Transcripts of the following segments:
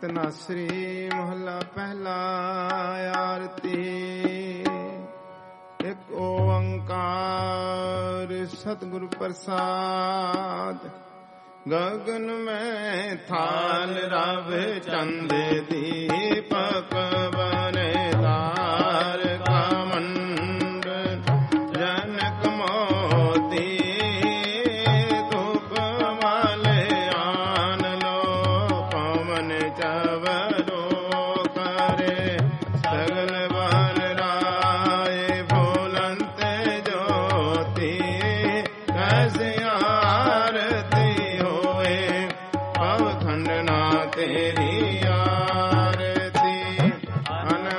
ਧਨਾਸਰੀ ਮਹਲਾ ਪਹਿਲਾ। ਆਰਤੀ ਇੱਕ ਓੰਕਾਰ ਸਤਿਗੁਰ ਪ੍ਰਸਾਦ। ਗਗਨ ਮੈਂ ਥਾਲ ਰਵ ਚੰਦ ਦੀਪਕ ਬਨੇ ਤਾਰ ਕਾ ਮੰਡਲ ਜਨਕ ਮੋਤੀ ਧੂਪ ਵਾਲੇ ਆਨ ਲੋ ਪਵਨ ਚਵਰੋ ਕਰੇ ਸਗਲ ਬਲ ਰਾਏ ਭੋਲੰਤ ਜੋਤੀ ਕੈਸੇ ਆਰਤੀ ਹੋਏ ਪਵ ਖੰਡਨਾ ਤੇਰੀ ਆਰਤੀ। ਅਨ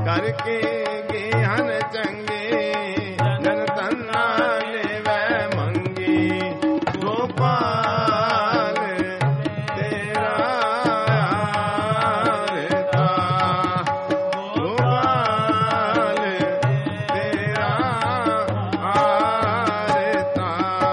ਕਰਕੇ ਗਿਆਨ ਚੰਗੇ ਜਨ ਤੰਨਾ ਲੈਵੈ ਮੰਗੀ ਗੋਪਾਲ ਤੇਰਾ ਆਰਤਾ ਗੋਪਾਲ ਤੇਰਾ ਆਰਤਾ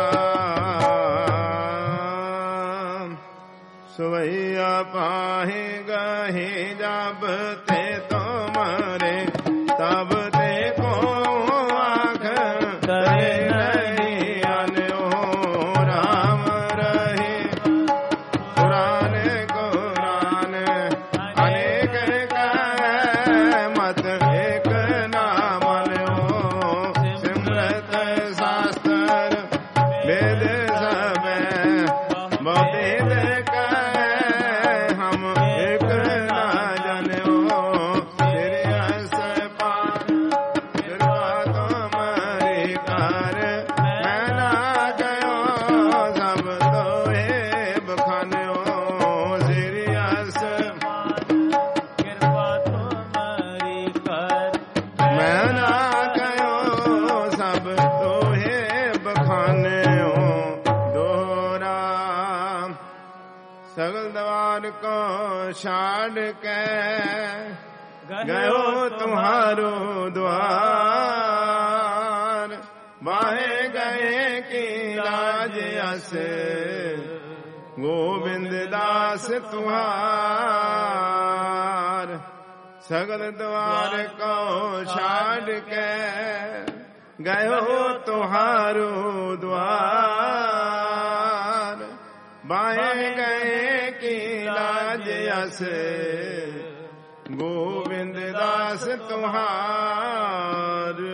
ਸਵਈਆ ਪਾਹੇ ਗਹੇ ਜਬ ਤੇ ਤੁਮਰੇ ਤਬ ਤੇ ਕੋ ਆਖ ਕਰੇ ਨਹੀਂ ਅਨਿਓ ਰਾਮ ਰਹੇ ਕੁਰਾਨ ਕੁਰਾਨ ਅਨੇਕ ਕਹੈ ਮਤ ਏਕ ਨਾ ਮਨਿਓ ਸਿਮਰਤ ਸ਼ਾਸਤਰ ਵੇਦ ਸਭੈ ਬਹੁਤੇਦ ਕਹੈ ਹਮ ਏਕ ਨਾ ਜਨਿਓ ਤੇਰੇ ਅਸ ਪਾਰ ਕਿਰਪਾ ਤੁਮਰੀ ਕਰ ਮੈਂ ਨਾ ਗਇਓ ਸਭ ਤੋਏ ਬਖਾਨਿਓ ਤੇਰੇ ਅਸ ਕਿਰਪਾ ਤੁਮਰੀ ਕਰ ਮੈਂ ਨਾ ਗਇਓ ਸਭ ਤੋਏ ਬਖਾਨਿਓ ਦੋਹਰਾ ਸਗਲ ਦਵਾਰ ਕੋ ਛਾੜ ਕੇ ਗਇਓ ਤੁਹਾਰੋ ਦੁਆਰ ਬਾਹੇ ਗਏ ਕੀ ਲਾਜ ਅਸ ਗੋਬਿੰਦ ਦਾਸ ਤੁਹਾਰ ਸਗਲ ਦਵਾਰ ਕੋ ਛਾੜ ਕੇ ਗਇਓ ਤੁਹਾਰੋ ਦੁਆਰ ਬਾਹੇ ਗਏ ਕੀ ਲਾਜ ਅਸ ਗੋਬਿੰਦ ਦਾਸ ਤੁਹਾਰ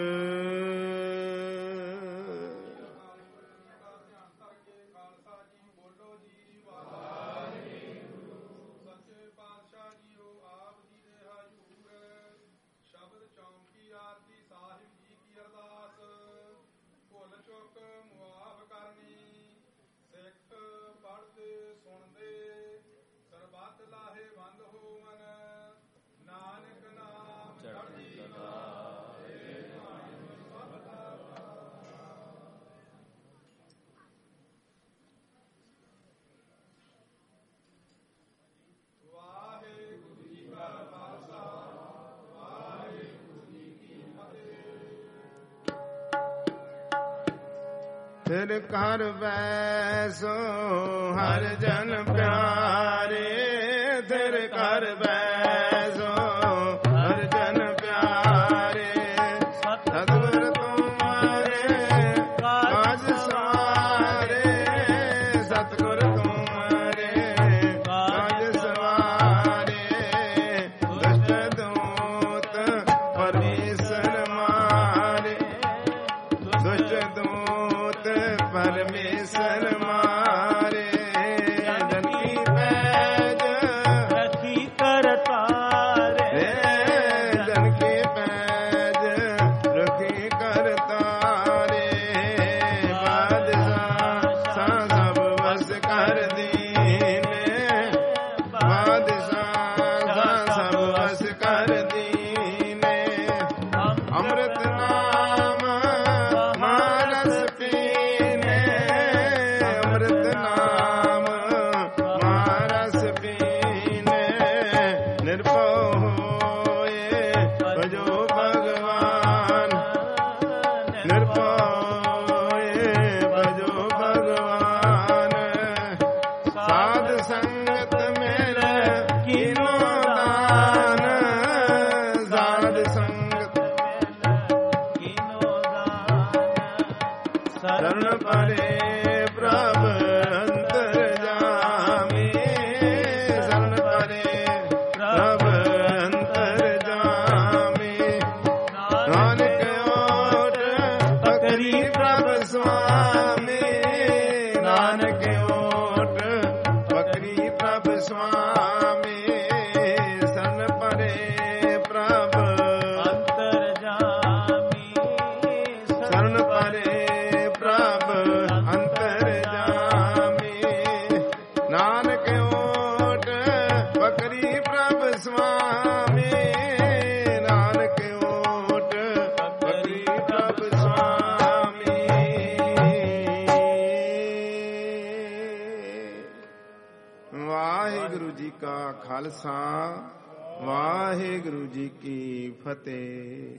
ਸੱਚੇ ਪਾਤਸ਼ਾਹ ਜੀਓ ਆਪ ਜੀ ਦੇ ਹਜ਼ੂਰ ਸ਼ਬਦ ਚੌਂਕੀ ਆਰਤੀ ਸਾਹਿਬ ਜੀ ਕੀ ਅਰਦਾਸ ਭੁੱਲ ਚੁੱਕ ਮੁਆਫ ਕਰਨੀ ਸਿੱਖ ਪੜ੍ਹਦੇ ਸੁਣਦੇ ਸਰਬੱਤ ਲਾਹੇ ਬੰਦ ਹੋਵਨ ਨਾਨਕ ਨਾਮ ਚੜ੍ਹਦੀ ਕਲਾ ਵਾਹਿਗੁਰੂ ਜੀ ਕਾ ਖਾਲਸਾ ਵਾਹਿਗੁਰੂ ਜੀ ਕੀ ਫਤਿਹ। ਫਿਰ ਕਰ ਬੈਸੋ ਹਰ ਜਨ ਪਿਆਰੇ ਫਿਰ ਕਰ ਬੈਸੋ ਹਰ ਜਨ ਪਿਆਰੇ ਸਤਿਗੁਰ ਤੁਮਾਰੇ ਕਾਜ ਸਵਾਰੇ ਸਤਿਗੁਰ ਤੁਮਾਰੇ ਕਾਜ ਸਵਾਰੇ ਦੁਸ਼ਟ ਦੂਤ ਪਰਮੇਸ਼ਰ ਮਾਰੇ ਦੁਸ਼ਟ ਦੂਤ ਪਰਮੇਸ਼ਰ ਮਾਰੇ ਜਨ ਕੀ ਪੈਜ ਰਖੀ ਕਰਤਾਰੇ ਜਨ ਕੀ ਪੈਜ ਰਖੀ ਕਰਤਾਰੇ ਬਾਦਸ਼ਾਹ ਸਭ ਵਸ ਕਰ ਦੀਨੇ ਬਾਦਸ਼ਾਹ ਸਭ ਵਸ ਕਰ ਦੀਨੇ ਅੰਮ੍ਰਿਤ ਨਾਮ ਮਾਨਸ ਪੀਨੇ ਅੰਮ੍ਰਿਤ ਨਾਮ ਮਾਨਸ ਪੀਨੇ ਨਿਰਭਉ ਹੋਏ ਭਜੋ ਭਗਵਾਨ ਨਿਰਭਉ ਹੋਏ ਭਜੋ ਭਗਵਾਨ ਸਾਧ ਸੰਗਤ ਮੇਰੇ ਕੀਨੋ ਦਾਨ ਸਾਧ ਸੰਗਤ ਕੀਨੋ ਦਾਨ ਸ਼ਰਨ ਪਰੇ ਪ੍ਰਭ ਅੰਤਰ ਜਾਮੀ ਸ਼ਰਨ ਪਰੇ ਪ੍ਰਭ ਅੰਤਰ ਜਾਮੀ ਨਾਨਕ ਓਟ ਵਾਹਿਗੁਰੂ ਜੀ ਕੀ ਫਤਿਹ।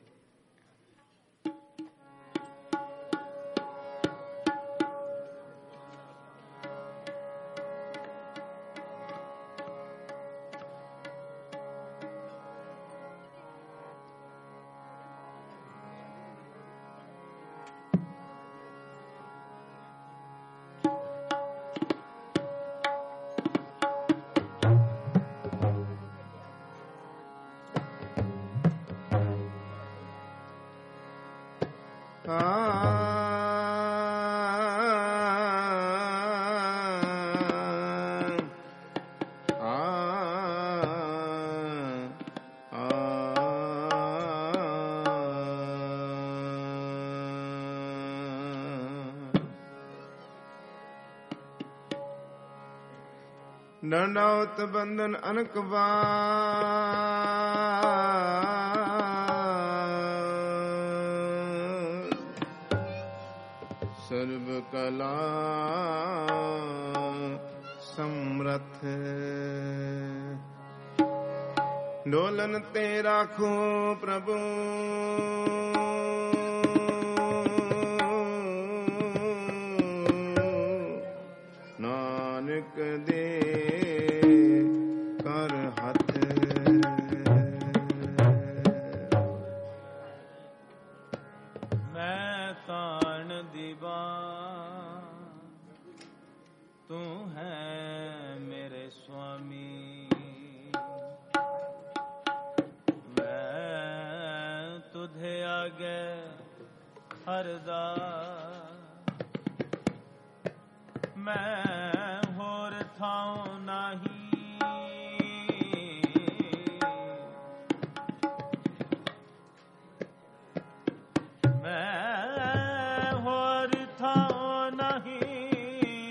ਡੰਡਾਉਤ ਬੰਧਨ ਅਨਕ ਬਾਰ ਸਰਬ ਕਲਾ ਸਮਰਥ ਡੋਲਨ ਤੇ ਰਾਖੋ ਪ੍ਰਭੂ ਨਾਨਕ ਦੇ ਮੈਂ ਹੋਰ ਥਾਉ ਨਹੀਂ, ਮੈਂ ਹੋਰ ਥਾਉ ਨਹੀਂ,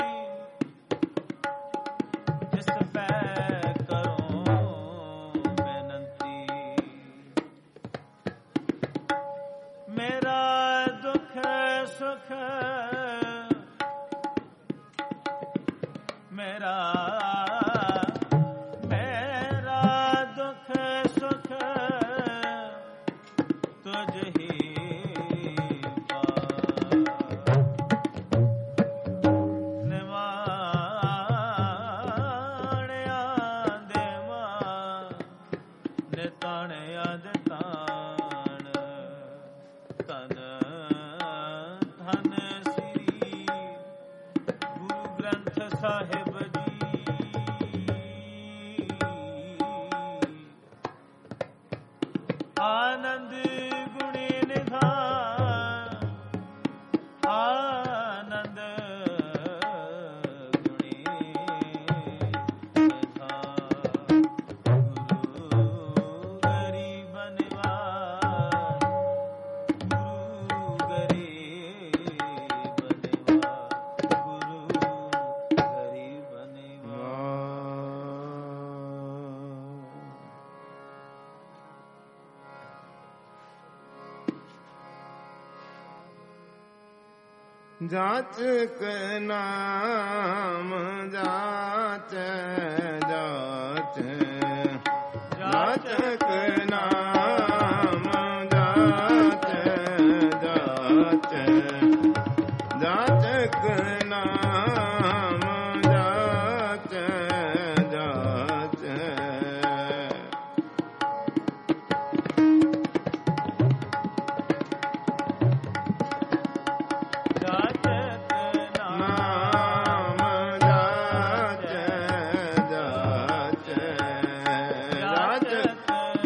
ਜਿਸ ਪੈ ਕਰੋ ਬੇਨੰਤੀ। ਮੇਰਾ ਦੁੱਖ ਸੁਖ ਮੇਰਾ ਦੁੱਖ ਸੁਖ ਤੁਝ ਹੀ ਨਿਵਾਣਿਆ ਦੇਵਾਂ ਨਿਤਾਣਿਆ ਦੇ ਤਾਣ ਤਨ ਧਨ ਸ੍ਰੀ ਗੁਰੂ ਗ੍ਰੰਥ ਸਾਹਿਬ ਆਨੰਦ ਗੁਣੀ ਨਿਧਾਨ, ਆਨੰਦ ਗੁਣੀ ਨਿਧਾਨ, ਗੁਰੂ ਗਰੀਬ ਨਿਵਾਜ, ਗੁਰੂ ਗਰੀਬ ਨਿਵਾਜ, ਗੁਰੂ ਗਰੀਬ ਜਾਚਕ ਨਾਮ ਜਾਚੈ ਜਾਚੈ, ਜਾਚਕ ਨਾਮ ਜਾਚੈ ਜਾਚੈ, ਜਾਚਕ ਨਾਮ ਜਾਚੈ ਜਾਚੈ। ਜਾਚਕ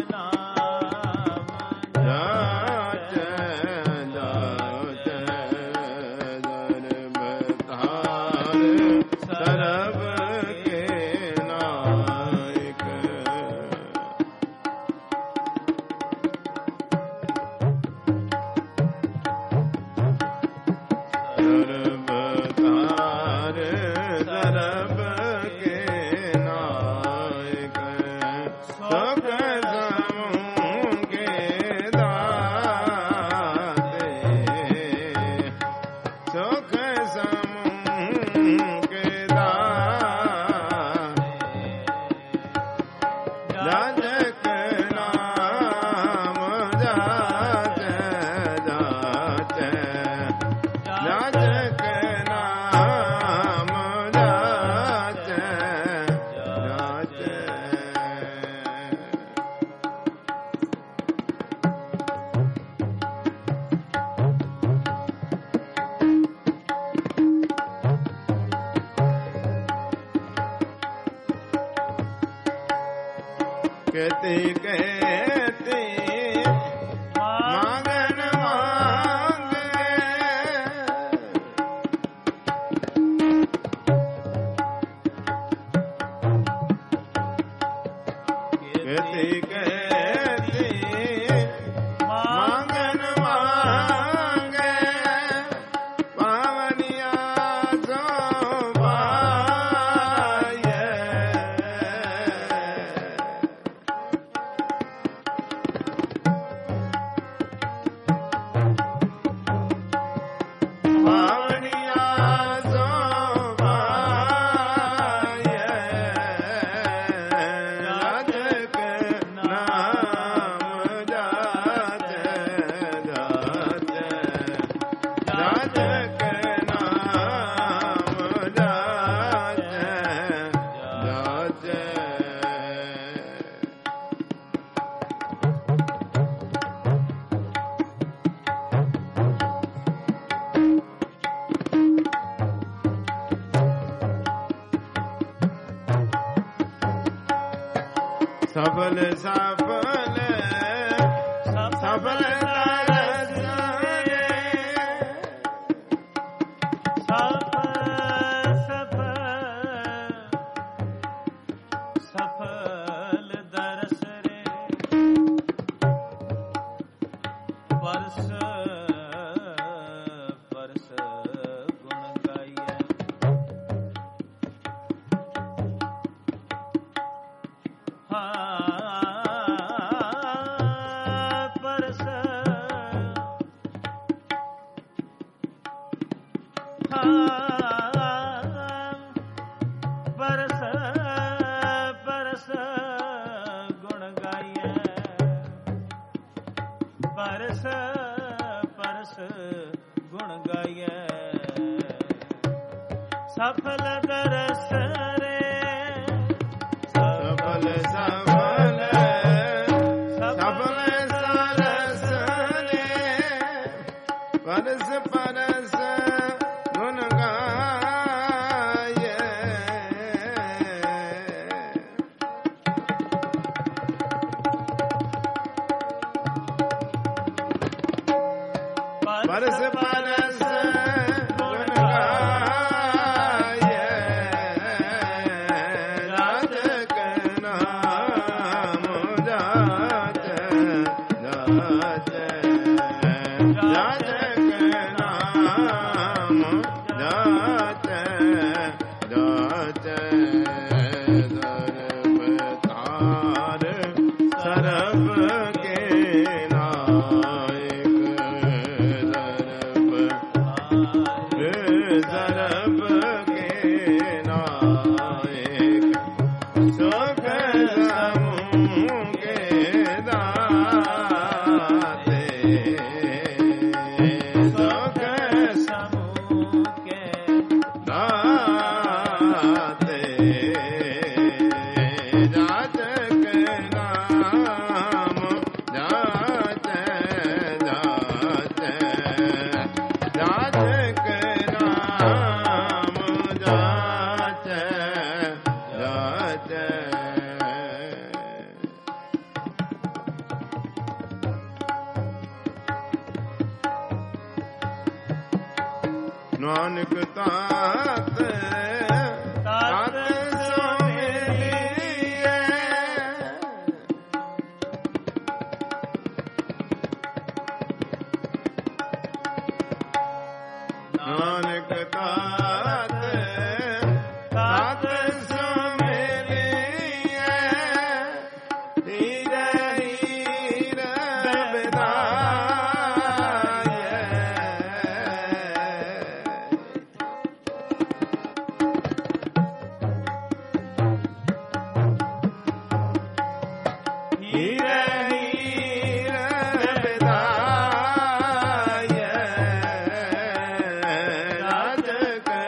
ਕਹਤੇ ਕਹਤੇ ਮਾਗਨ ਮੰਗੇ ਕਹਤੇ ਕਹਤੇ ਮਾਗਨ ਮੰਗੇ ਪਾਵਨੀਆ ਸੋ ਪਾਏ ਪਾਵਨੀਆ ਸੋ ਪਾਏ ਜਾਜਕ ਨਾਮ ਜਾਜੈ ਜਾਜੈ ਜਾਜਕ ਨਾਮ ਜਾਜੈ ਜਾਜੈ ਸਫਲ ਸਫਲ ਸਫਲ ਦਰਸਨੇ ਸਫਲ ਦਰਸ ਰੇ ਪਰਸ ਪਰਸ ਗੁਣ ਗਾਈਐ ਪਰਸ ਪਰਸ ਪਰਸ ਗੁਣ ਗਾਈਐ ਪਰਸ ਪਰਸ ਗੁਣ ਗਾਈਐ ਸਫਲ ਦਰਸ ਰੇ ਸਫਲ ਸਫਲ ਸਫਲ ਸਰਸਨੇ ਪਰਸ ਪਰਸ ਗੁਣ ਗਾਏ ਪਰਸ ਪਰਸ ਗੁਣ ਗਾਏ ਜਾਜਕ ਨਾਮ ਜਾਜੈ ਜਾਜੈ ਜਾਜਕ ਨਾਮ ਜਾਜੈ ਜਾਜੈ ਸਰਬ ਕੇ ਨਾਇਕ ਸਰਬ ਕੇ ਨਾਇਕ ਸੁਖ ਸਮੂਹ ਕੇ ਦਾਤੇ ਸੁਖ ਸਮੂਹ ਕੇ ਦਾਤੇ ਜਾਜਕ ਨਾਮ ਜਾਜੈ ਜਾਜੈ ਜਾਜਕ ਨਾਮ ਜਾਜੈ ਜਾਜੈ ਨਾਨਕ ਤਾਤ ਤਾਤ ਸੋ ਮਿਲੀਐ ਨਾਨਕ ਤਾਤ ਤਾਤ ਸੋ ਮਿਲੀਐ ਹੀਰੇ ਹੀਰੇ ਬਿਦਾਇ ਰਾਜਕ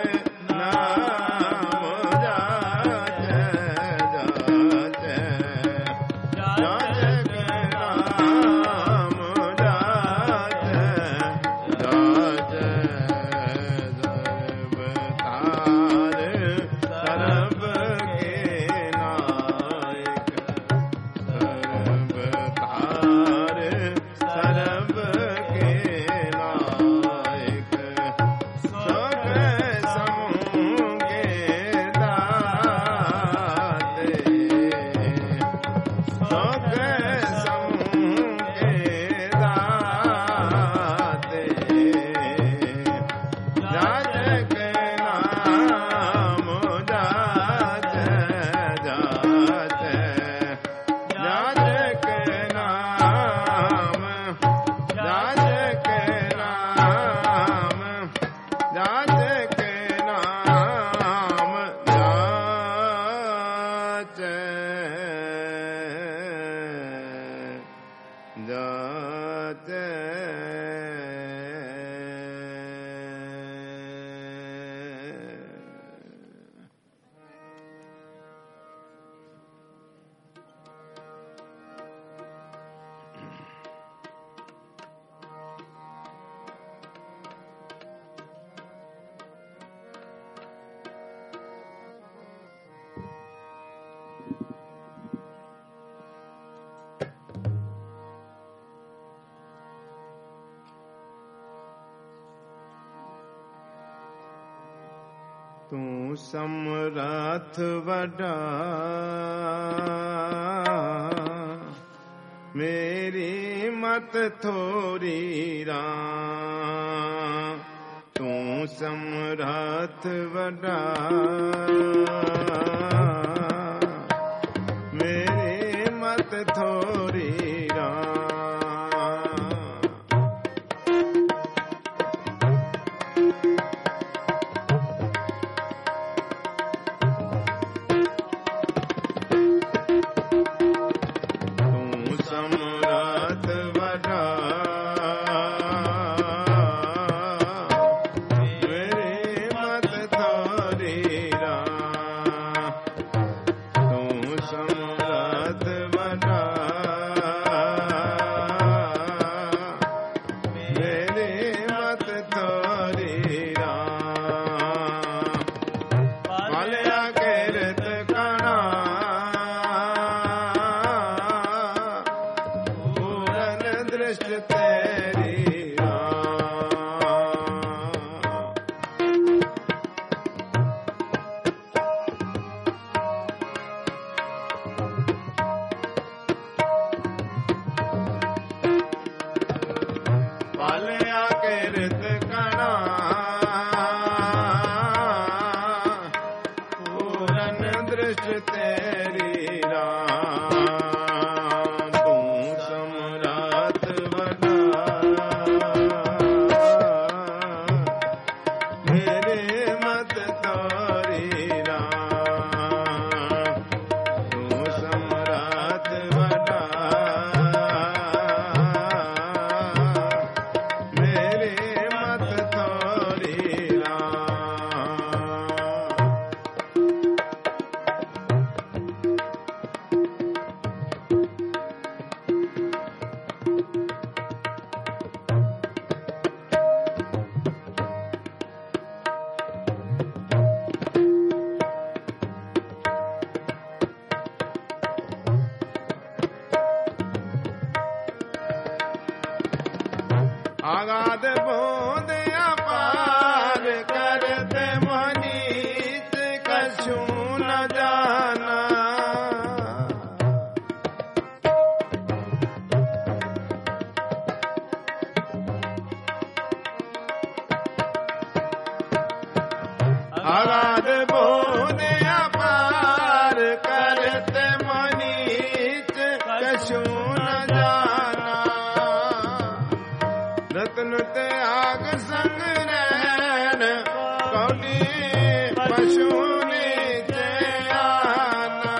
ਸਰਬ ਕੇ ਨਾਇਕ ਸੁਖ ਸਮੂਹ ਕੇ ਦਾਤੇ ਸੁਖ ਸਮੂਹ ਕੇ ਦਾਤੇ ਜਾਤ ਕੇ ਨਾਮ ਜਾਤ ਜਾਤ ਜਾਤ ਕੇ ਨਾਮ ਜਾਤ ਕੇ ਨਾਮ ਜਾਤ ਕੇ ਨਾਮ ਜਾਚ ਜਾਚ ਤੂੰ ਸਮਰੱਥ ਵੱਡਾ ਮੇਰੀ ਮਤ ਥੋਰੀ ਰਾਂ ਤੂੰ ਸਮਰੱਥ ਵੱਡਾ ਮੇਰੀ ਮਤ ਥੋਰੀ ਰਾਂ ਤੂੰ ਸਮਰੱਥ ਵੱਡਾ ਮੇਰੀ ਮਤ ਥੋਰੀ ਰਾਂ ਤੂੰ ਸਮਰੱਥ ਵੱਡਾ ਮੇਰੀ ਮਤ ਥੋਰੀ ਰਾਂ ਪਾਲਿਆ ਕਿਰਤ ਕਣਾ ਪੂਰਨ ਦ੍ਰਿਸ਼ਟ ਤੇਰੀ ਰਾਂ ਪਾਲਿਆ ਕਿਰਤ ਕਣਾ ਪੂਰਨ ਦ੍ਰਿਸ਼ਟ ਤੇਰੀ ਰਾਂ ਤੂੰ ਸਮਰੱਥ ਵੱਡਾ ਮੇਰੇ ਮਤ ਤੋਰੀ ਰਾਂ ਤੂੰ ਸਮਰੱਥ ਵੱਡਾ ਮੇਰੇ ਮਤ ਤੋਰੀ ਰਾਂ ਆਗਾਦ ਬੋਂਦਿਆ ਪਾਰ ਕਰਤੇ ਮਨੀਤ ਕਛੂ ਨ ਜਾਣਾ ਆਗਾਦ ਬੋਂਦਿਆ ਪਾਰ ਕਰਤੇ ਮਨੀਤ ਕਛੂ ਨ ਜਾਣਾ ਰਤਨ ਤਿਆਗ ਸੰਗ ਰਹਿਣ ਕੌਲੀ ਪਸ਼ੂ ਨੀਚ ਆਨਾ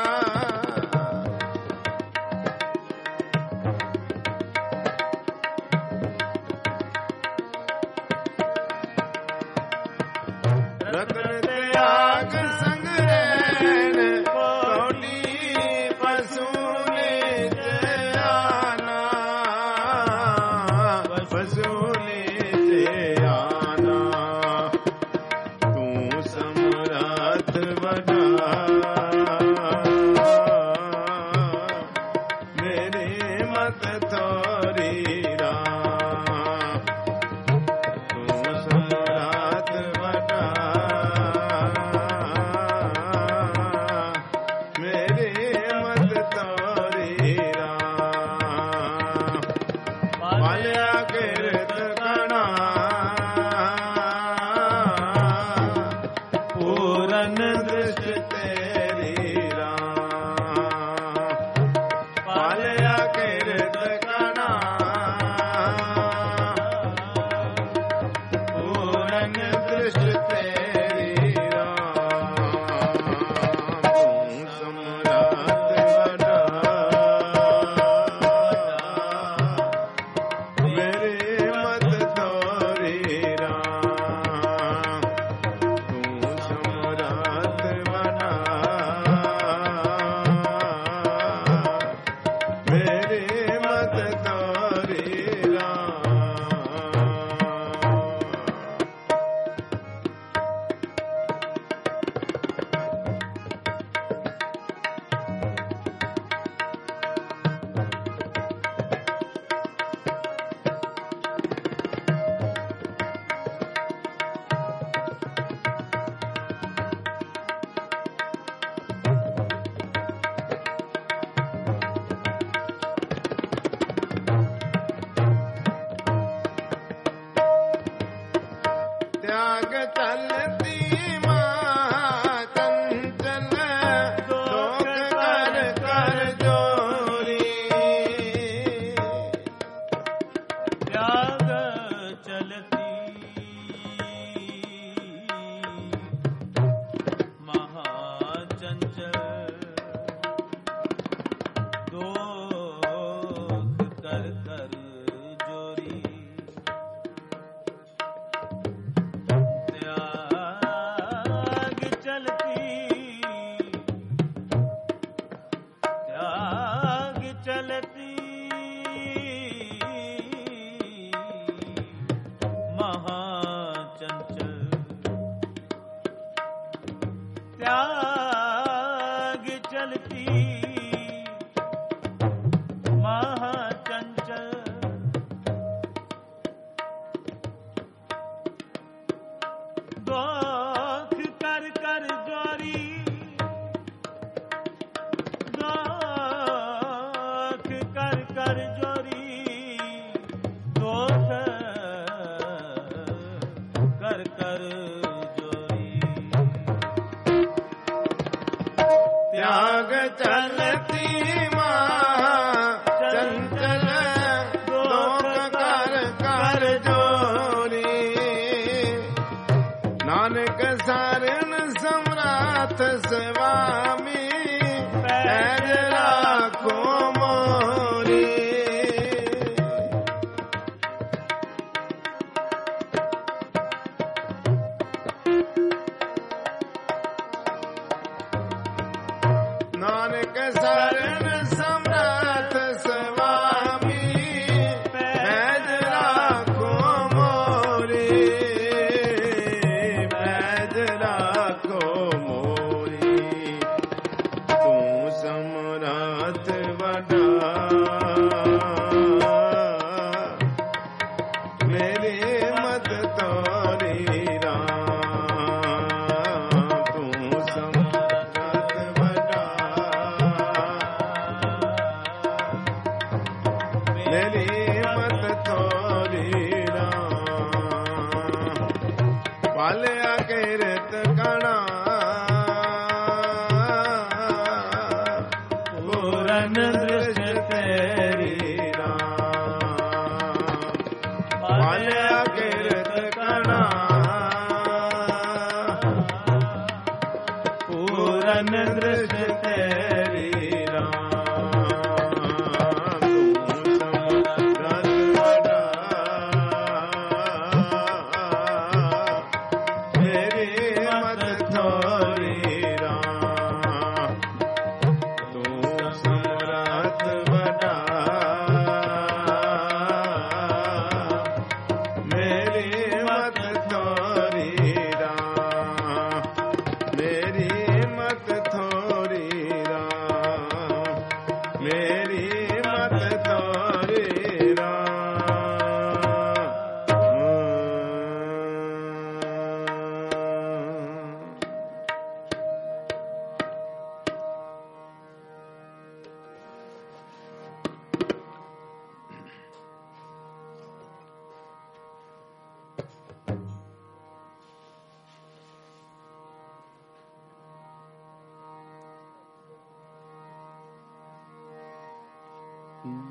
ਰਤਨ ਤਿਆਗ ਸੰਗ ਰਹਿਣ ਕੌਲੀ ਪਸ਼ੂ ਨੀਚ ਆਨਾ ਪਸ਼ੂ ਨੀਚ ਆਨਾ ਤੂੰ ਸਮਰੱਥ ਵੱਡਾ ਮੇਰੀ ਮਤ ਥੋਰੀ पालिया किरत कणा पूरन दृष्टि तेरी राम पालिया किरत कणा पूरन दृष्टि तेरी राम तू सम्राट बड़ा मेरे मत तोरी राम तू सम्राट बना मेरे मत तोरी राम त्याग चलती माँ चंचल शोक कर कर जोरी त्याग चलती महाचंचल दोख कर कर जोरी त्याग चलती महाचंचल त्याग चलती महाचंचल दोख कर कर जोरी दोख कर कर जोरी दोख कर कर जोरी त्याग चलती माँ चंचल दोख कर कर जोरी नानक सारण सम्राट स्वामी पैज राखो मोरी नानक शरण सम्राट स्वामी पैज राखो मोरी पैज राखो मोरी तू सम्राट बड़ा मेरी मत तोरी राम तू सम्राट बड़ा मेरी मत तोरी राम पालिया किरत कणा पूरन दृष्टि तेरी राम पालिया किरत कणा पूरन दृष्टि तेरी राम तू सम्राट बड़ा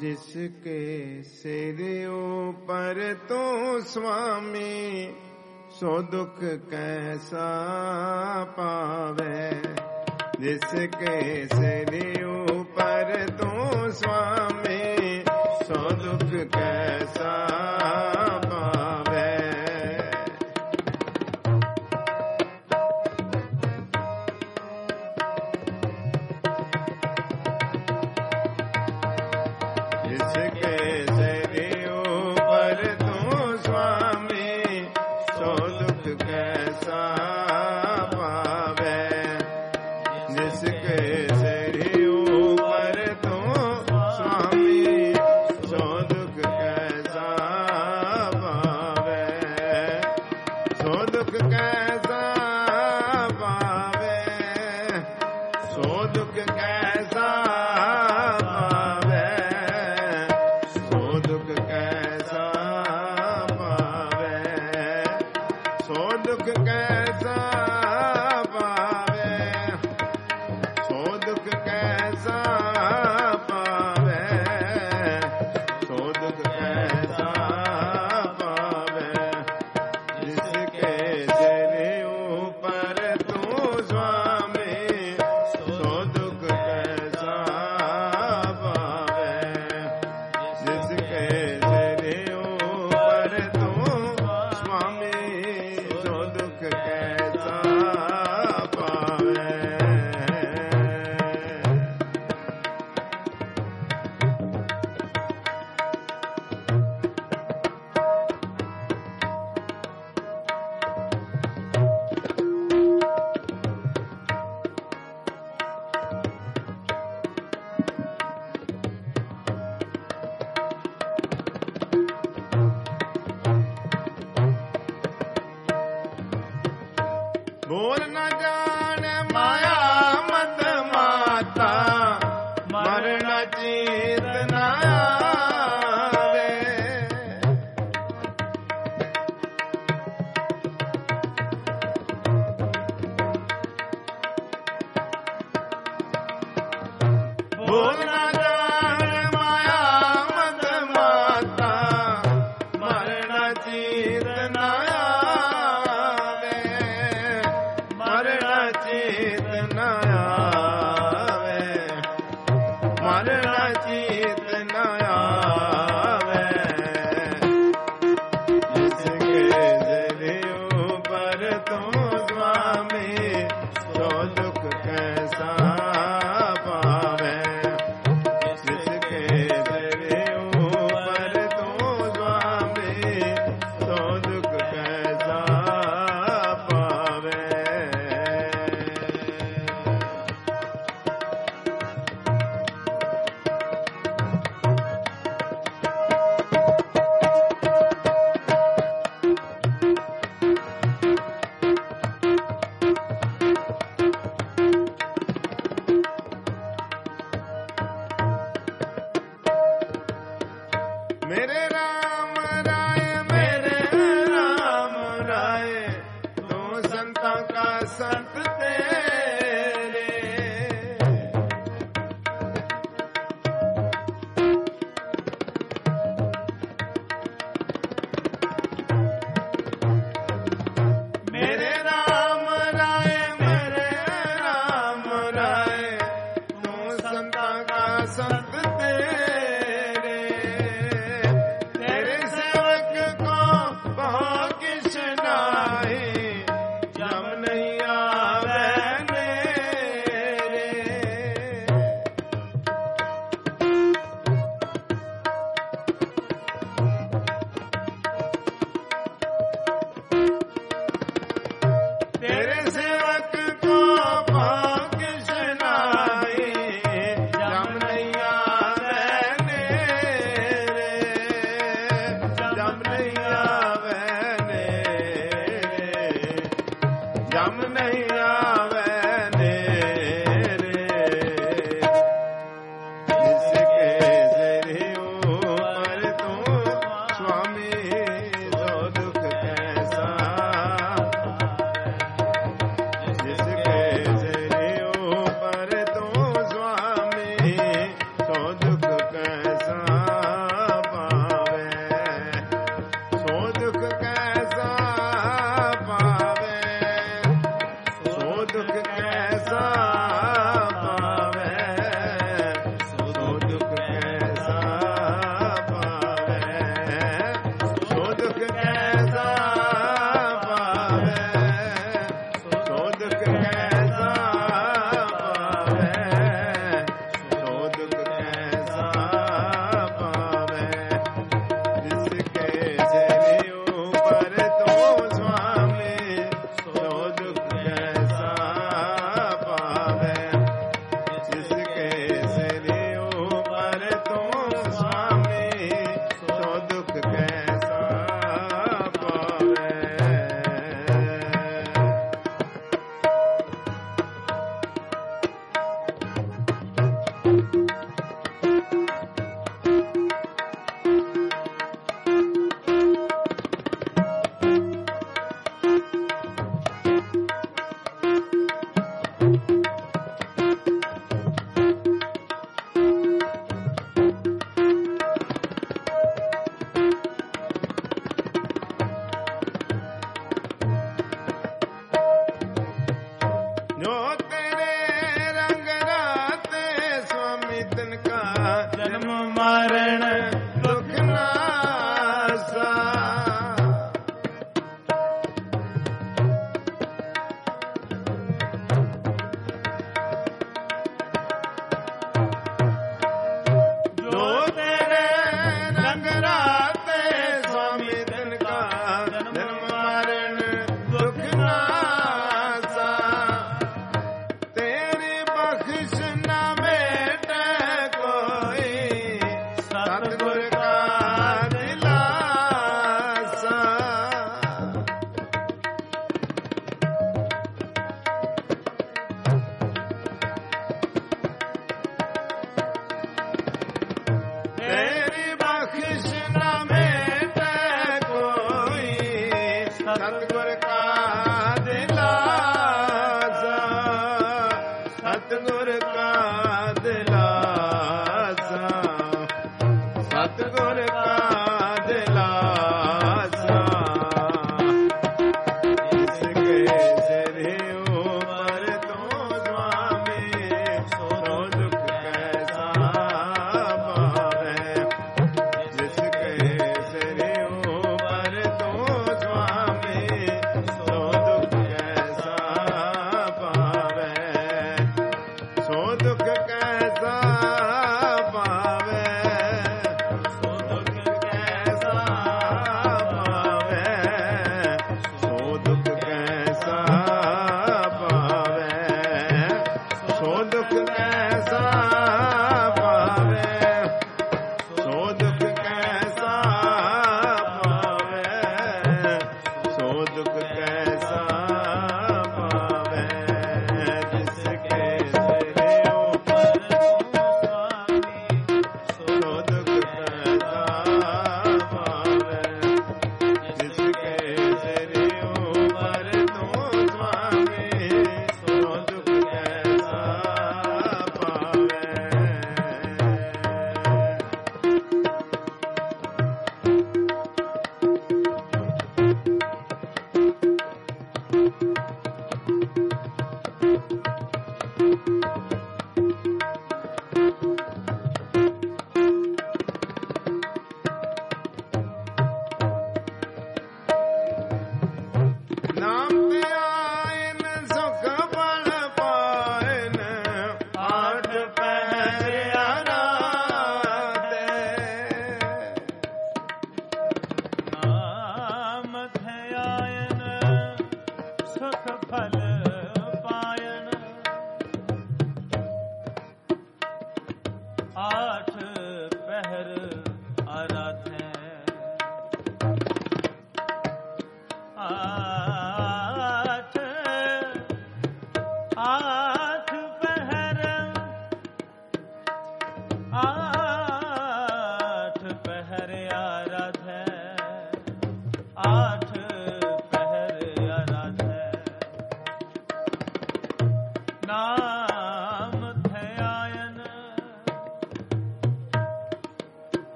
जिसके सिर ऊपर तू स्वामी सो दुख कैसा पावे। जिसके सिर ऊपर तू स्वामी सो दुख कैसा पावे। जिसके सिर ऊपर तू स्वामी सो दुख कैसा पावे। जिसके सिर ऊपर तू स्वामी सो दुख कैसा पावे। सो दुख कैसा पावे। सो दुख कैसा पावे। सो दुख कैसा पावे। सो दुख कैसा पावे। सो दुख कैसा पावे। सो दुख कैसा पावे। जिसके सिर ऊपर तू स्वामी सो दुख कैसा पावे। जिसके सिर ऊपर तू स्वामी सो दुख कैसा पावे। बोल न जाने माया मत माता मरण चीत न आवे। बोल न जाने माया मत माता मरण चीत न आवे। मरण चेत न आवे। मरण चेत न आवे। जिसके सिर ऊपर तू स्वामी सो दुख कैसा पावे। जिसके सिर ऊपर तू स्वामी सो दुख कैसा पावे। मेरे राम राय तू संता का संत तेरे। मेरे राम राय तू संता का संत तेरे।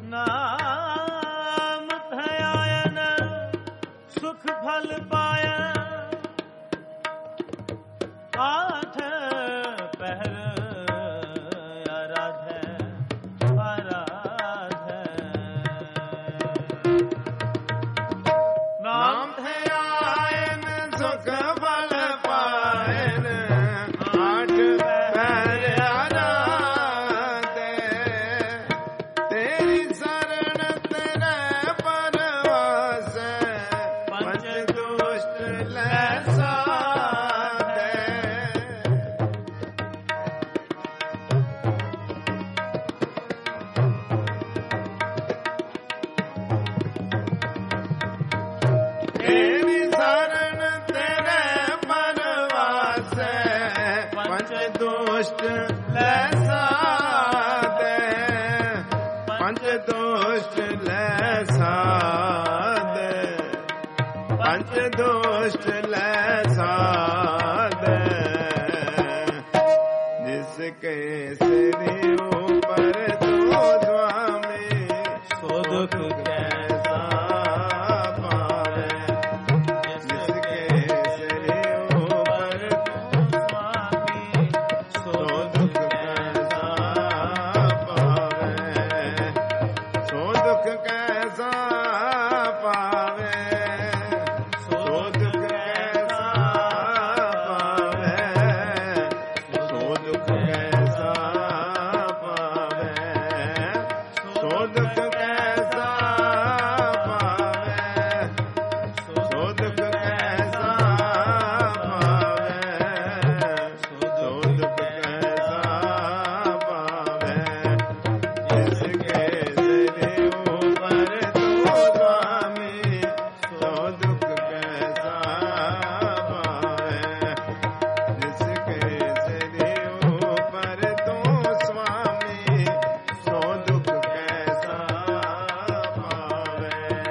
ਨਾਮ ਧਿਆਇਨ ਸੁਖ ਫਲ ਪਾਇਆ ਆਠ ਪਹਿਰ ਆਰਾਧੈ ਆਰਾਧੈ ਨਾਮ ਧਿਆਇਨ ਸੁਖ ਫਲ ਪਾਇਨ ਆਠ ਪਹਿਰ ਆਰਾਧੈ ਤੇਰੀ ਸਰਣ ਤੇਰੇ ਪਰਵਾਸੈ ਪੰਚ ਦੁਸ਼ਟ ਲੈ ਸਾਧੈ ਤੇਰੀ ਸਰਣ ਤੇਰੇ ਪਰਵਾਸੈ ਪੰਚ ਦੁਸ਼ਟ ਲੈ ਸਾਧੈ ਪੰਚ ਦੁਸ਼ਟ ਲੈ ਸਾਧੈ ਪੰਚ ਦੁਸ਼ਟ ਲੈ ਸਾਧੈ ਜਿਸ ਕੇ ਸਿਰ ਉਪਰ ਤੋ ਸੁਆਮੀ ਸੋ ਦੁਖ ਕੈਸਾ ਪਾਵੈ ਜਿਸ ਕੇ ਸਿਰ ਉਪਰ ਸੁਆਮੀ ਸੋ ਦੁਖ ਕੈਸਾ ਪਾਵੈ ਸੋ ਦੁਖ ਕੈਸਾ ਪਾਵੈ ਸੋ ਦੁਖ ਕੈਸਾ ਪਾਵੈ ਸੋ ਦੁਖ ਕੈਸਾ ਪਾਵੈ ਸੋ ਦੁਖ ਕੈਸਾ ਪਾਵੈ ਸੋ ਦੁਖ ਕੈਸਾ ਪਾਵੈ ਸੋ ਦੁਖ ਕੈਸਾ ਪਾਵੈ ਜਿਸ ਕੇ ਸਿਰ ਉਪਰ ਤੋ ਸੁਆਮੀ ਸੋ ਦੁਖ ਕੈਸਾ ਪਾਵੈ ਜਿਸ ਕੇ ਸਿਰ ਉਪਰ ਤੋ ਸੁਆਮੀ ਸੋ ਦੁਖ ਕੈਸਾ ਪਾਵੈ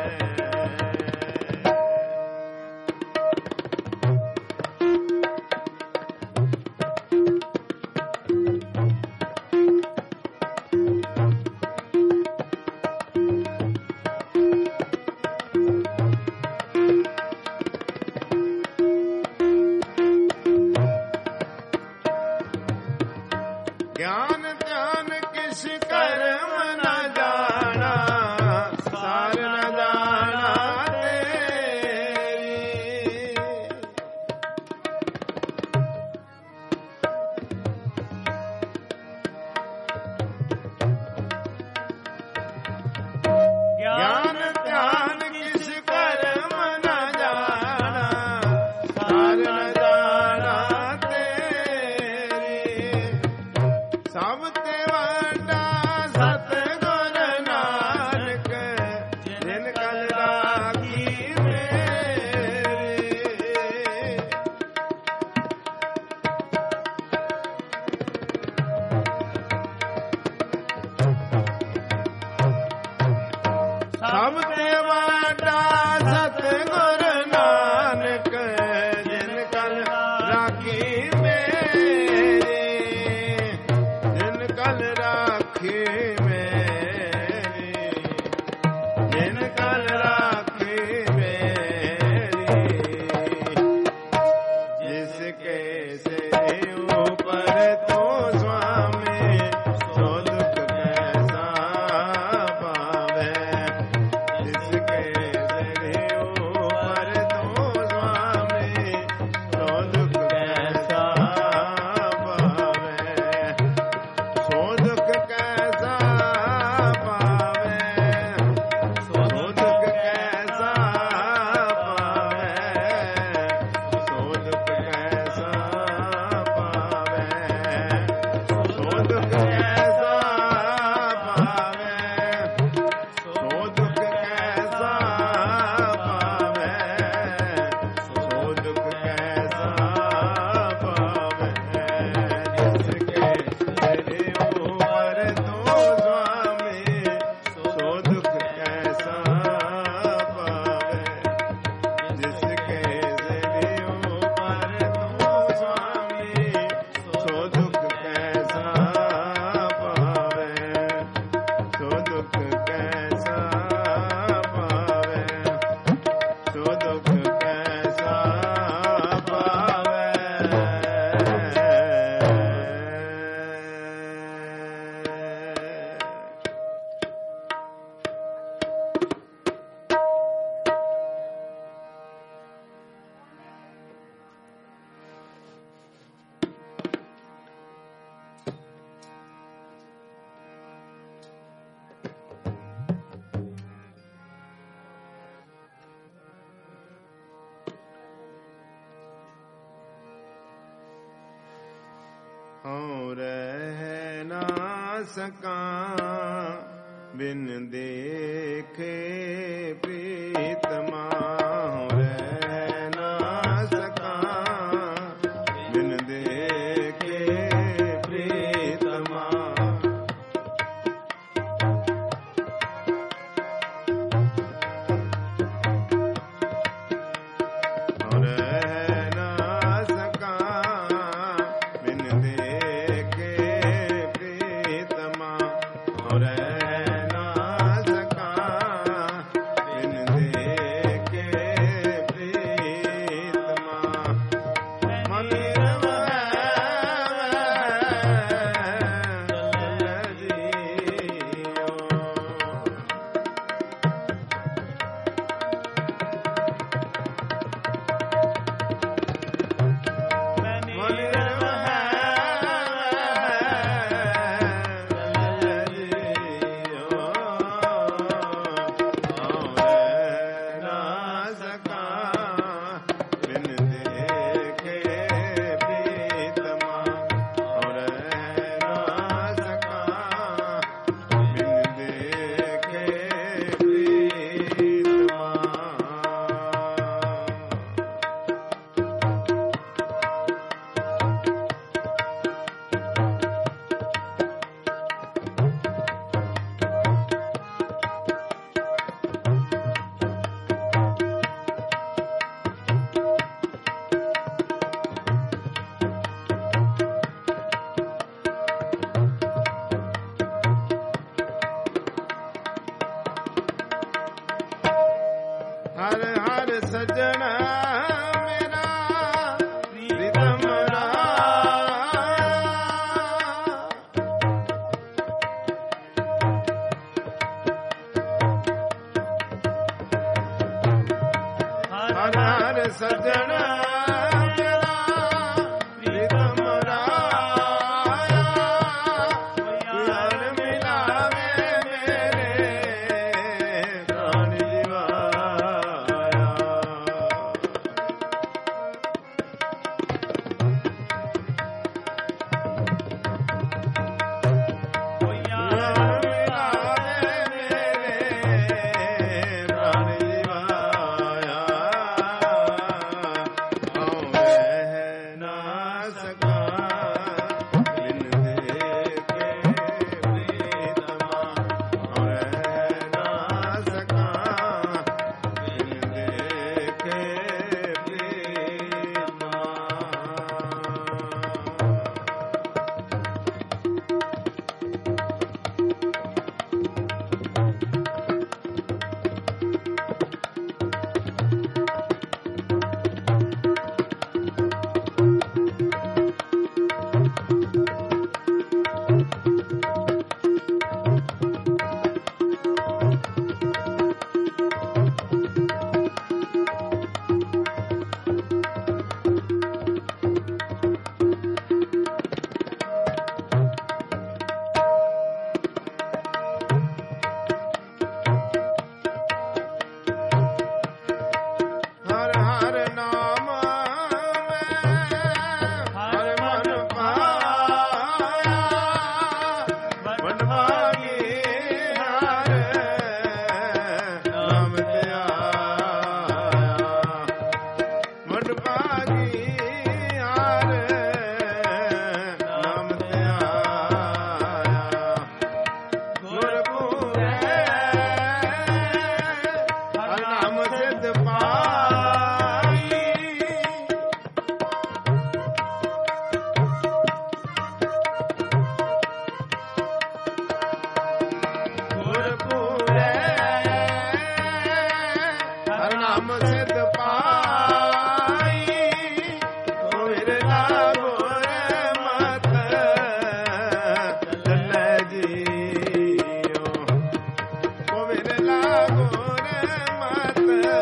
ਗਿਆਨ ਧਿਆਨ ਕਿਸ ਕਰਮ ਨ ਜਾਣਾ ਸਾਰ ਨ ਜਾਣਾ ਤੇਰੀ ਗਿਆਨ ਧਿਆਨ ਕਿਸ ਕਰਮ ਨ ਜਾਣਾ ਸਾਰ ਨ ਜਾਣਾ ਤੇਰੀ ਸਭ ਤੇ ਵੱਡਾ ਸਤਿਗੁਰ ਨਾਨਕ ਜਿਨ ਕਲ ਰਾਖੀ ਮੇਰੀ ਸਭ ਤੇ ਵੱਡਾ ਸਤਿਗੁਰ ਨਾਨਕ ਜਿਨ ਕਲ ਰਾਖੀ ਮੇਰੀ ਜਿਨ ਕਲ ਰਾਖੀ ਮੇਰੀ ਜਿਨ ਕਲ ਰਾਖੀ ਮੇਰੀ ਜਿਸ ਕੇ ਸਿਰ ਉਪਰ ਤੋ ਸੁਆਮੀ ਸੋ ਦੁਖ ਕੈਸਾ ਪਾਵੈ ਜਿਸ ਸਕਾਂ ਬਿਨ ਦੇਖੇ ਪ੍ਰੀਤਮਾ ਰਹਿ ਨਾ ਸਕਾਂ ਬਿਨ ਦੇਖੇ ਪ੍ਰੀਤਮਾ ਰਹਿ ਨਾ ਸਕਾਂ ਬਿਨ ਦੇਖੇ ਪ੍ਰੀਤਮਾ ਰਹਿ ਨਾ ਸਕਾਂ ਬਿਨ ਦੇਖੇ ਪ੍ਰੀਤਮਾ ਮਨ ਰਵੈ ਜੀਓ ਹਰ ਹਰ ਸਜਣਾ ਮੇਰਾ ਪ੍ਰੀਤਮ ਹਰ ਹਰ ਸਜਣਾ ਮੇਰਾ ਪ੍ਰੀਤਮ ਰਾਇਆ ਯਾਰ ਮਿਲਾਵੇ ਮੇਰੇ ਪ੍ਰਾਣ ਜੀਵਾਇਆ ਯਾਰ ਮਿਲਾਵੇ ਮੇਰੇ ਪ੍ਰਾਣ ਜੀਵਾਇਆ ਹਉ ਰਹਿ ਨਾ ਸਕਾਂ ਬਿਨ ਦੇਖੇ ਪ੍ਰੀਤਮਾ ਹਉ ਰਹਿ ਨਾ ਸਕਾਂ ਬਿਨ ਦੇਖੇ ਪ੍ਰੀਤਮਾ ਹਰ ਹਰ ਨਾਮ ਹਰ ਮਨ ਪਾਇਆ ਮਨ ਭਾਗੀ ਹਰ ਨਾਮ ਧਿਆਇਆ ਮਨ ਭਾਗੀ ਹਰ ਨਾਮ ਧਿਆਇਆ ਗੁਰ ਪੂਰੈ ਹਰ ਨਾਮ ਸਿਧ ਪਾਈ ਗੁਰ ਪੂਰੈ ਹਰ ਨਾਮ ਸਿਧ ਪਾਈ ਕੋਇਰ ਲਾਗੋ ਮਤ ਚੱਲੈ ਜੀਓ ਕੋਇਰ ਲਾਗੋ ਮਤ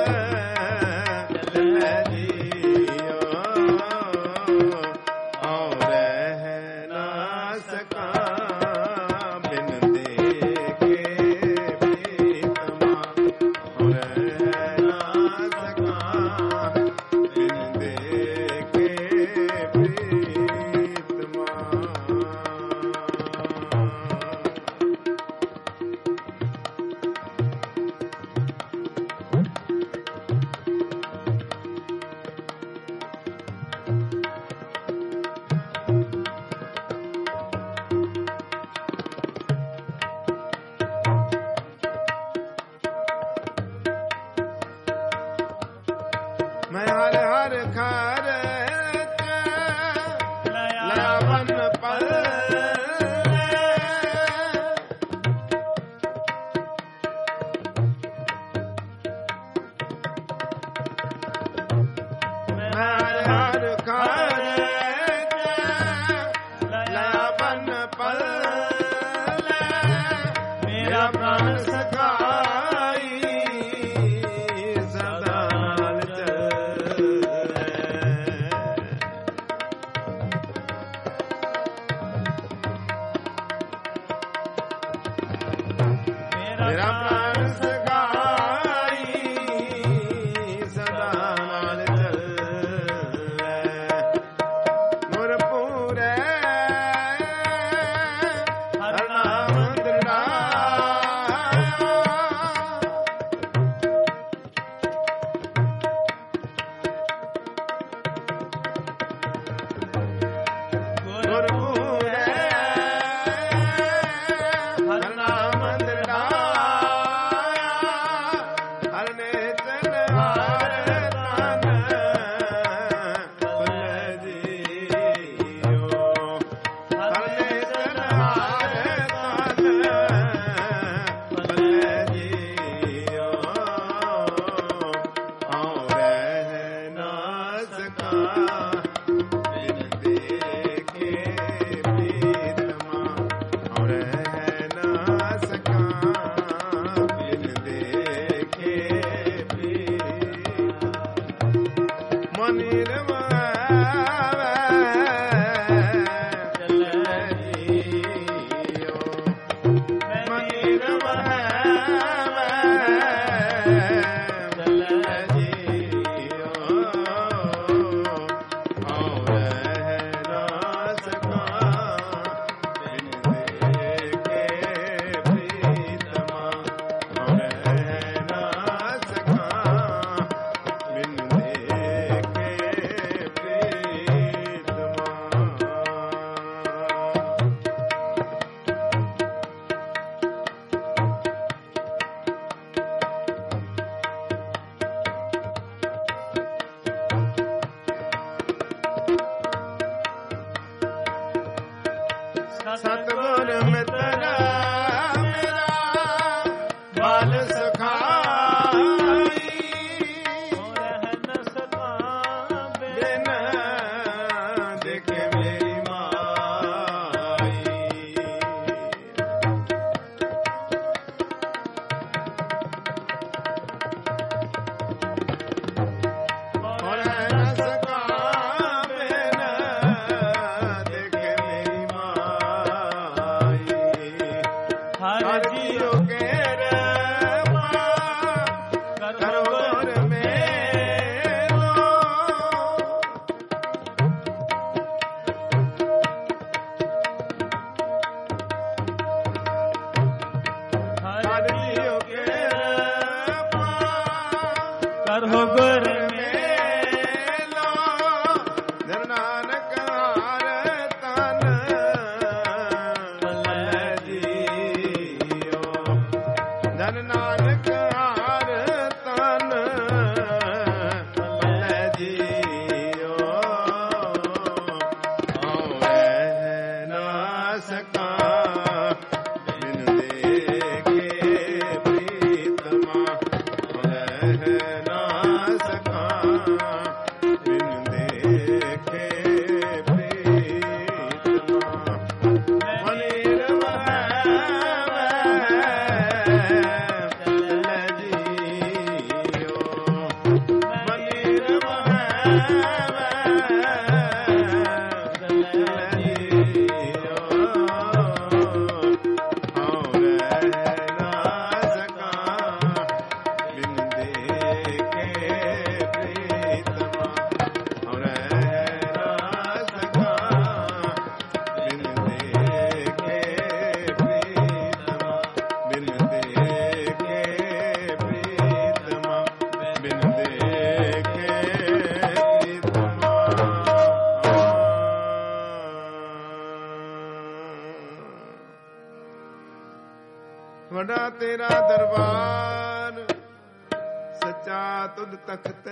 ਚੱਲੈ ਜੀਓ ਹਉ ਰਹਿ ਨਾ ਸਕਾਂ ਬਿਨ ਦੇਖੇ ਪ੍ਰੀਤਮਾ ਹਉ ਰਹਿ ਨਾ ਸਕਾਂ ਬਿਨ ਦੇਖੇ ਪ੍ਰੀਤਮਾ ਮੈਂ ਹਰ ਹਰ ਖਰ ਲਿਆ ਬਨ ਪਲ ਸਤਿਗੁਰ ਮਿੱਤਰਾ ਮੇਰਾ ਬਾਲ ਸਖਾਈ ਰਹਿ ਨ ਸਕਾਂ ਬਿਨ ਦੇਖੇ ਮੇਰੀ ਮਾਈ ਰਹਿ ਨ ਸਕਾਂ ਬਿਨ ਦੇਖੇ ਮੇਰੀ ਮਾਈ ਹਰ ਹਰ ਜੀਉ ਜੀਉ ਕੇ ਰਮਾ ਕਰੋ ਗੁਰ ਮੇਲੋ ਹਰ ਹਰ ਜੀਉ ਕੇ ਰਮਾ ਕਰਹੁ ਗੁਰ ਮੇਲੋ ਧਨ ਨਾਨਕ ਹਰ ਤਨ ਮਲ ਜੀਓ ਧਨ ਨਾਨਕ ਹਰ ਤਨ ਮਲ ਜੀਓ ਆਵੇ ਨਾ ਸਕਾਂ ਬਿਨ ਦੇਖੇ ਪ੍ਰੀਤਮਾ ਰਹਿ ਨਾ ਸਕਾਂ ਬਿਨ ਦੇਖੇ ਪ੍ਰੀਤਮਾ ਮਨਿਰ ਚੱਲ ਜੀਓ ਮਨਿਰ ਚੱਲ ਜੀਓ ਹਉ ਰਹਿ ਨਾ ਸਕਾਂ ਬਿਨ ਦੇਖੇ ਪ੍ਰੀਤਮਾ ਹਉ ਰਹਿ ਨਾ ਸਕਾਂ ਬਿਨ ਦੇਖੇ ਪ੍ਰੀਤਮਾ ਬਿਨ ਦੇਖੇ ਪ੍ਰੀਤਮਾ ਬਿਨ ਦੇਖੇ ਪ੍ਰੀਤਮਾ ਵੱਡਾ ਤੇਰਾ ਦਰਬਾਰ ਰਚਾ ਤੁਧ ਤਖਤ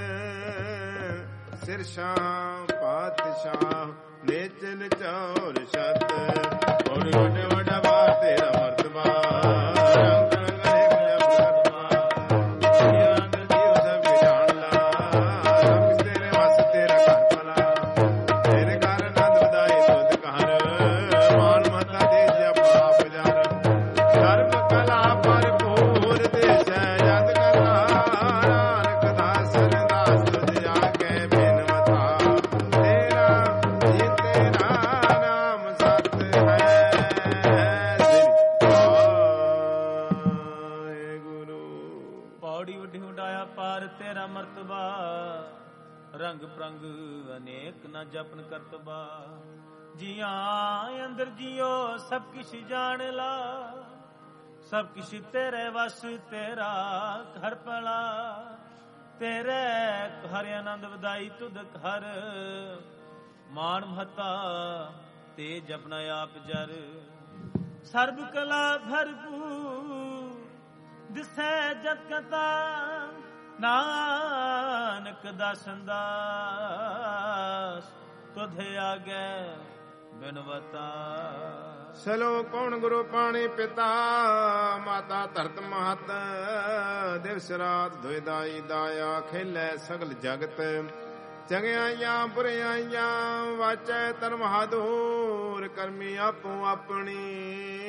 ਸਿਰਸ਼ਾਂ ਪਾਤਸ਼ਾਹ ਨੇਚਨ ਚੌਰ ਛਤ ਔਰ ਵੱਡੇ ਵੱਡਾ ਬਾਤ ਤੇਰਾ ਮਰਤਬਾ ਰੰਗ ਰੰਗ ਹਰੇਕ ਜਪ ਕਰਤਾ ਇਹ ਅੰਦਰ ਜੀਵ ਸਭ ਵਿਚਾਣ ਲਾ ਸਭ ਤੇਰੇ ਵਸ ਤੇਰਾ ਘਰ ਭਲਾ ਤੇਰੇ ਘਰ ਆਨੰਦ ਵਧਾਏ ਤੁਧ ਘਰ ਮਾਨ ਮਤਾ ਦੇ ਜਪ ਆਪ ਜਰ ਧਰਮ ਕਲਾ ਭਰਪੂਰ ਦੇਸ ਜਤ ਕਰਤਾ ਨਾਨਕ ਦਾਸ ਦਾਸ ਤੁਝ ਆਗੇ ਬਿਨਵਤਾ ਤੇਰਾ ਜੀ ਤੇਰਾ ਨਾਮ ਸਤ ਹੈ ਗੁਰੂ ਪੌੜੀ ਵੱਡੀ ਹੁੰਡਾਇਆ ਪਾਰ ਤੇਰਾ ਮਰਤਬਾ ਰੰਗ ਪ੍ਰੰਗ ਅਨੇਕ ਨਾ ਜਪਨ ਕਰਤਬਾ ਜੀਆਂ ਅੰਦਰ ਜਿਉ ਸਭ ਕਿਛ ਜਾਣ ਲਾ ਸਭ ਕਿਛ ਤੇਰੇ ਵਸ ਤੇਰਾ ਘਰ ਭਲਾ ਤੇਰੇ ਹਰਿ ਆਨੰਦ ਵਧਾਈ ਤੁਧ ਘਰ ਮਾਨ ਮਹਤਾ ਤੇ ਜਪਨਾ ਆਪ ਜਰ ਸਰਬ ਕਲਾ ਭਰਪੂਰ ਦਿਸੈ ਜਤ ਕਤਾ ਨਾਨਕ ਦਾਸਨ ਦਾਸ ਤੁਧੇ ਆਗੇ ਬਿਨਵਤਾ ਸਲੋ ਕੌਣ ਗੁਰੂ ਪਾਣੀ ਪਿਤਾ ਮਾਤਾ ਧਰਤ ਮਹਤ ਦਿਵਸ ਰਾਤ ਦੁਇਦਾਈ ਦਾਇਆ ਖੇਲੇ ਸਗਲ ਜਗਤ ਚੰਗਿਆਈਆਂ ਬੁਰਿਆਈਆਂ ਵਾਚੈ ਧਰਮ ਹਾਦੂਰ ਕਰਮੀ ਆਪੋ ਆਪਣੀ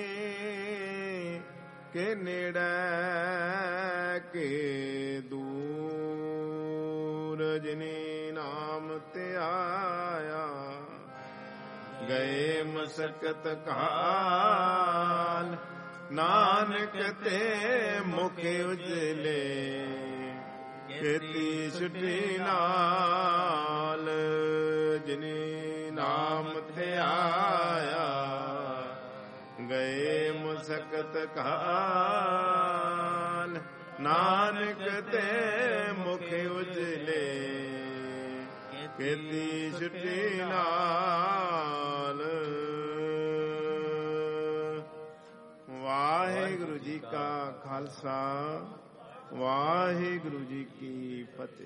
ਕੇ ਨੇੜੇ ਕੇ ਦੂਰ ਜਿਨੀ ਨਾਮ ਤੇ ਆਇਆ ਗਏ ਮਸਕਤ ਕਾਲ ਨਾਨਕ ਤੇ ਮੁਖ ਉਜਲੇ ਖੇਤੀ ਛੁੱਟੀ ਨਾਲ ਜਿਨੀ ਨਾਮ ਤੇ ਆਇਆ ਗਏ ਮੁਸਕਤ ਕਾਲ ਨਾਨਕ ਤੇ ਮੁਖ ਉਜਲੇ ਖੇਤੀ ਛੁੱਟੀ ਨਾਲ। ਵਾਹਿਗੁਰੂ ਜੀ ਕਾ ਖਾਲਸਾ ਵਾਹਿਗੁਰੂ ਜੀ ਕੀ ਫਤਿਹ।